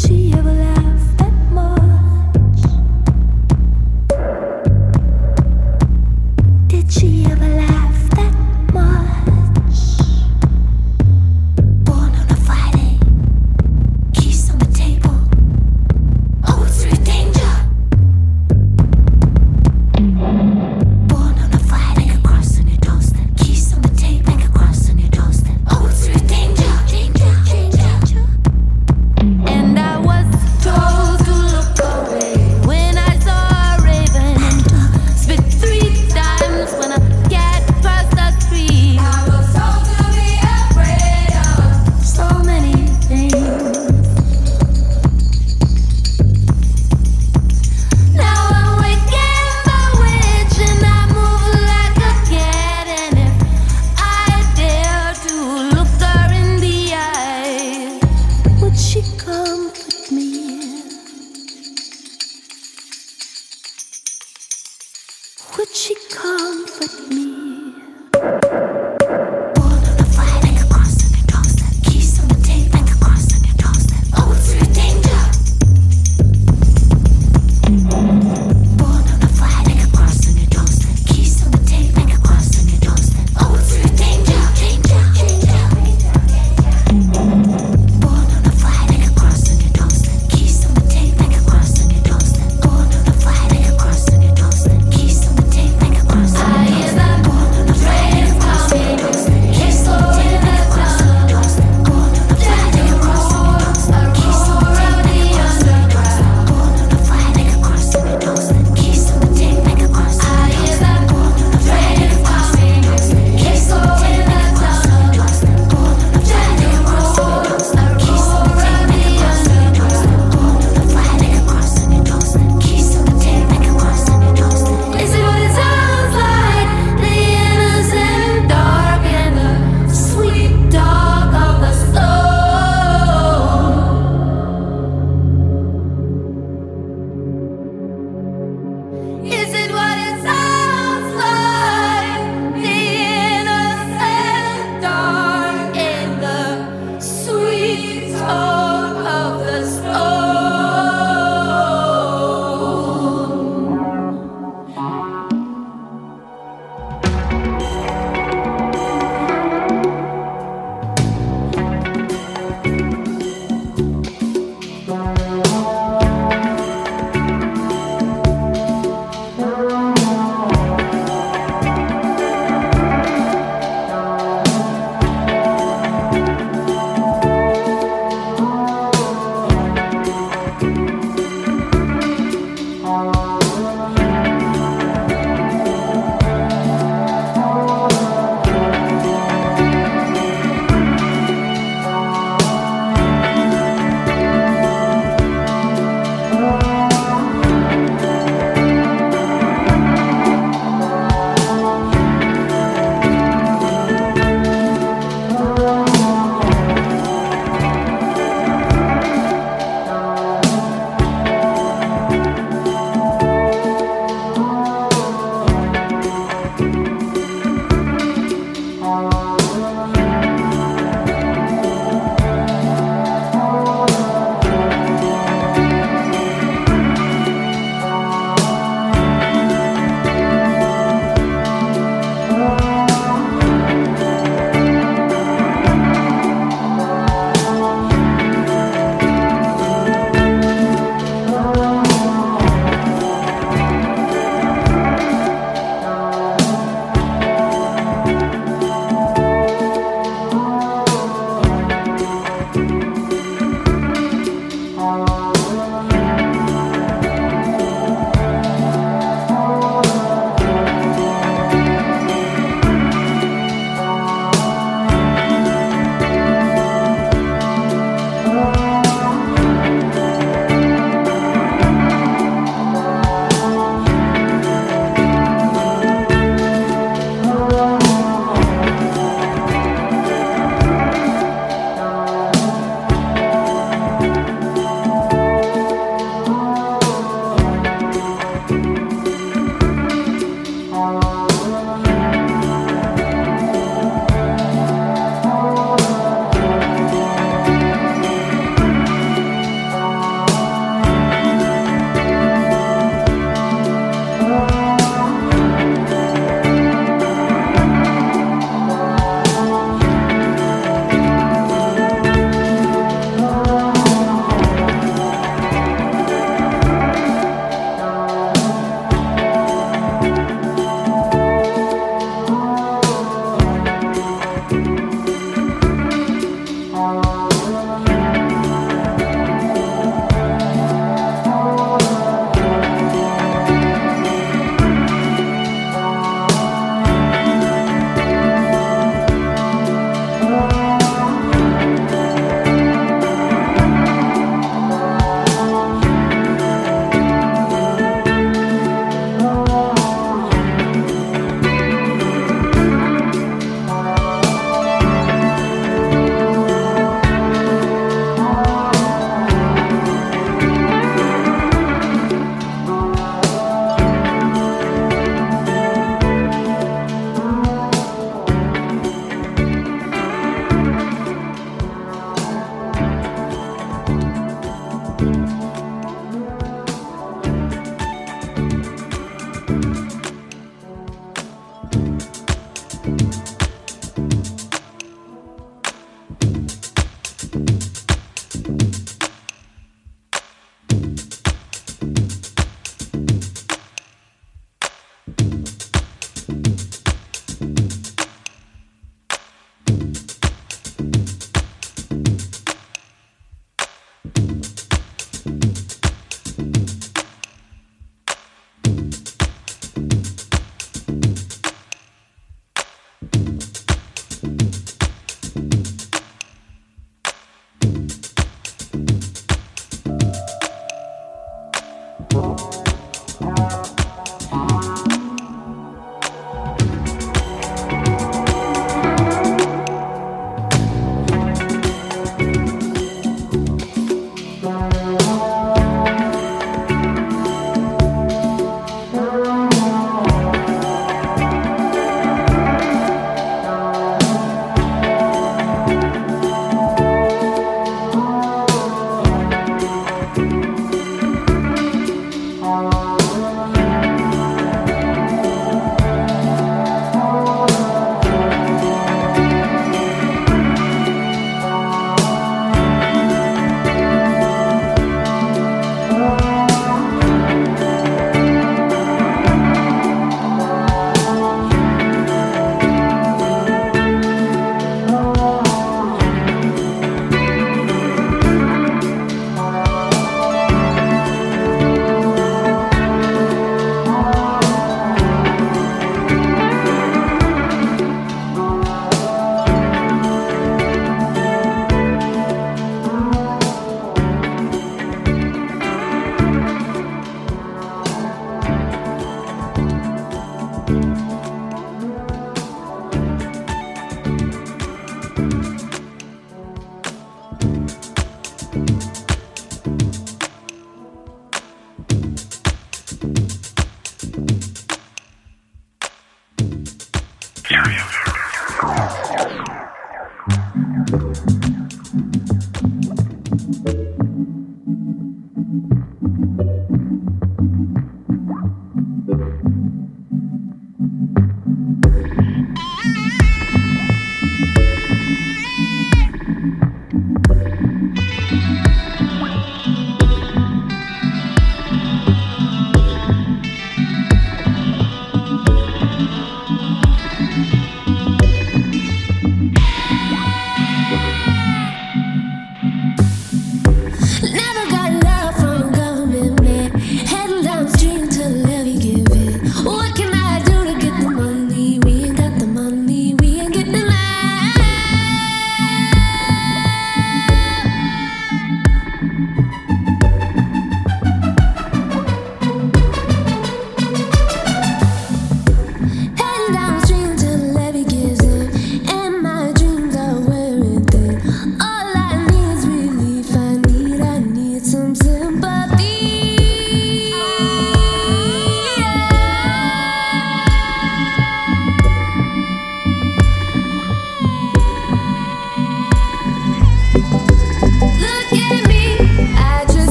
she ever laugh that much? Did she ever laugh that much? Born on a Friday, keys on the table. Oh, it's real danger. Born on a Friday, make a cross on your doorstep. Keys on the table, make a cross on your doorstep. Oh, it's real danger, danger, danger. And I was told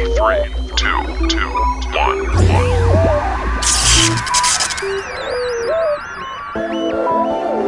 3, 2, 1.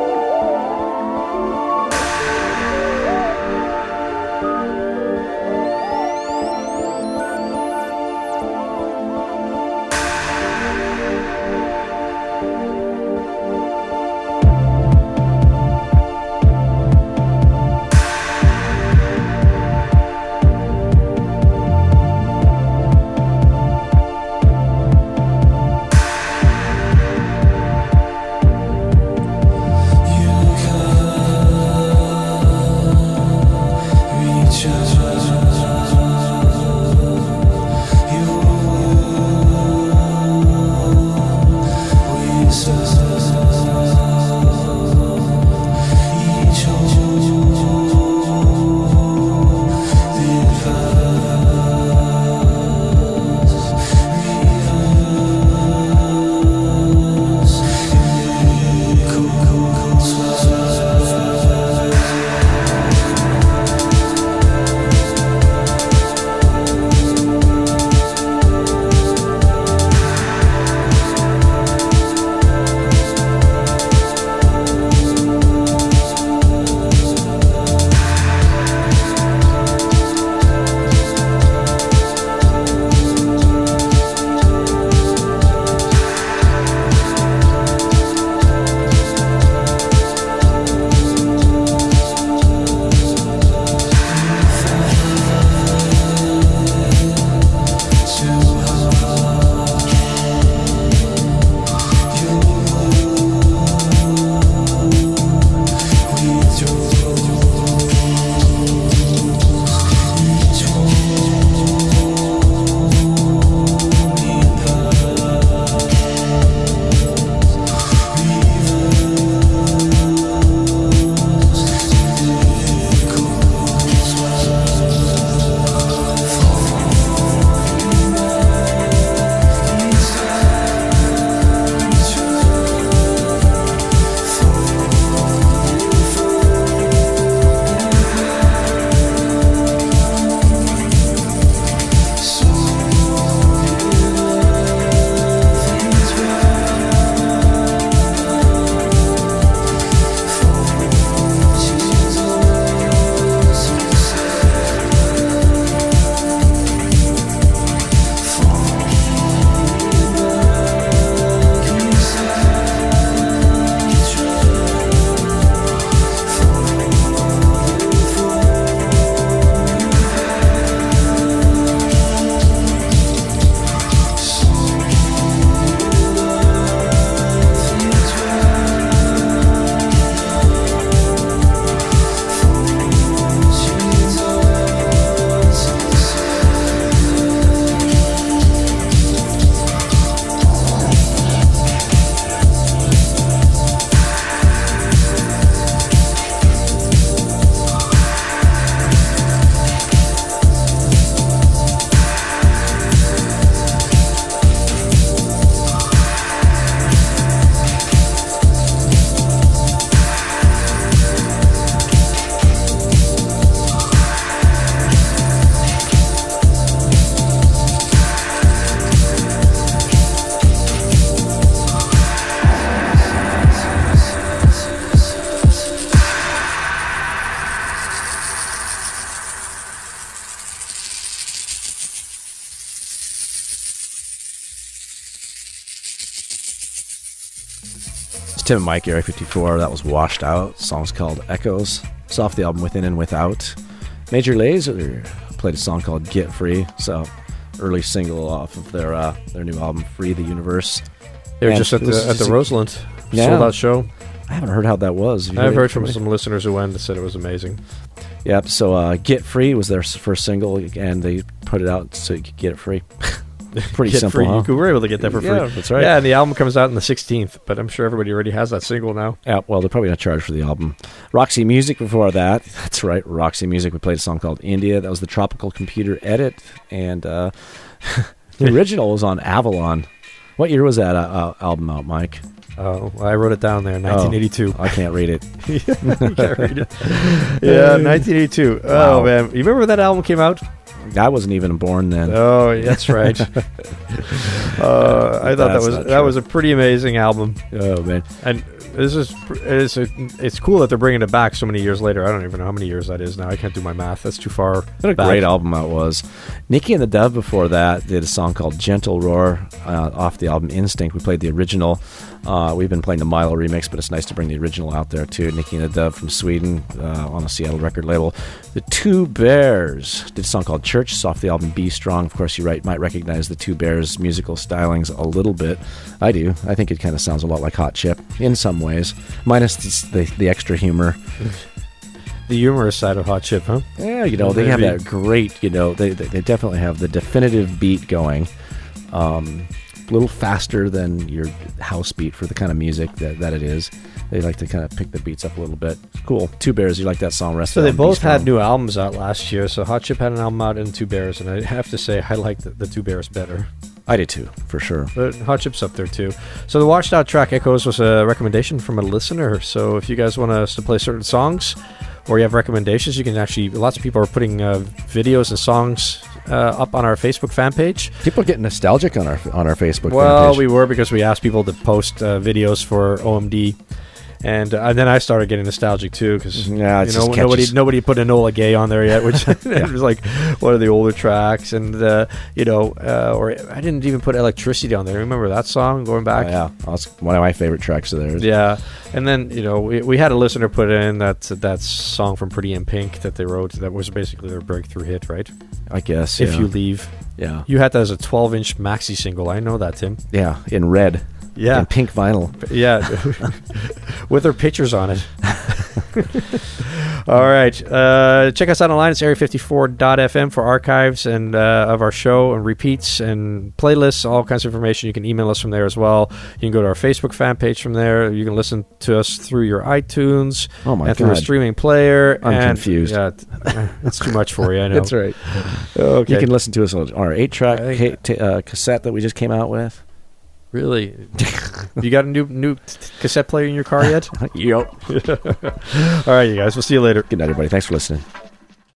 Tim and Mike, Area 54. That was Washed Out. The song's called Echoes. It's off the album Within and Without. Major Lazer played a song called Get Free. So early single off of their new album, Free the Universe. They were just at the Roseland sold out show. I haven't heard how that was. I've heard from some listeners who went and said it was amazing. Yep. So Get Free was their first single, and they put it out so you could get it free. Pretty Get simple. Free. Huh? You were able to get that for free. Yeah, that's right. Yeah, and the album comes out on the 16th, but I'm sure everybody already has that single now. Yeah, well, they're probably not charged for the album. Roxy Music before that. That's right, Roxy Music. We played a song called India. That was the Tropical Computer edit, and the original was on Avalon. What year was that album out, Mike? Oh, I wrote it down there, 1982. I can't read it. You can't read it. Yeah, 1982. Wow. Oh, man. You remember when that album came out? I wasn't even born then. Oh, that's right. I thought that was a pretty amazing album. Oh man, and it's cool that they're bringing it back so many years later. I don't even know how many years that is now. I can't do my math. That's too far. What a great album that was. Nikki and the Dove before that did a song called Gentle Roar off the album Instinct. We played the original. We've been playing the Milo remix, but it's nice to bring the original out there too. Nikki and the Dove from Sweden on a Seattle record label. The Two Bears did a song called Church. It's off the album Be Strong. Of course, you might recognize the Two Bears musical stylings a little bit. I do. I think it kind of sounds a lot like Hot Chip in some ways, minus the extra humor. The humorous side of Hot Chip, huh? Yeah, they have that great, they definitely have the definitive beat going. A little faster than your house beat for the kind of music that it is. They like to kind of pick the beats up a little bit. Cool. Two Bears, you like that song? So they both had new albums out last year. So Hot Chip had an album out and Two Bears, and I have to say I like the Two Bears better. I did too, for sure. But Hot Chip's up there too. So the Washed Out track Echoes was a recommendation from a listener. So if you guys want us to play certain songs, or you have recommendations, you can actually. Lots of people are putting videos and songs up on our Facebook fan page. People are getting nostalgic on our Facebook. Well, fan page. we were, because we asked people to post videos for OMD. And then I started getting nostalgic too, because nobody put Enola Gay on there yet, which it was like one of the older tracks, and or I didn't even put Electricity on there. Remember that song going back? Oh, yeah, that's one of my favorite tracks of theirs. Yeah, and then we had a listener put in that song from Pretty in Pink that they wrote that was basically their breakthrough hit, right? I guess. If You Leave. Yeah, you had that as a 12-inch maxi single. I know that, Tim. Yeah, in red. Yeah. In pink vinyl. Yeah. With their pictures on it. All right. Check us out online. It's area54.fm for archives and of our show and repeats and playlists, all kinds of information. You can email us from there as well. You can go to our Facebook fan page from there. You can listen to us through your iTunes. Oh my God. Through a streaming player. I'm confused. Yeah, it's too much for you, I know. That's right. Okay. You can listen to us on our 8-track cassette that we just came out with. Really? You got a new cassette player in your car yet? Yep. All right, you guys. We'll see you later. Good night, everybody. Thanks for listening.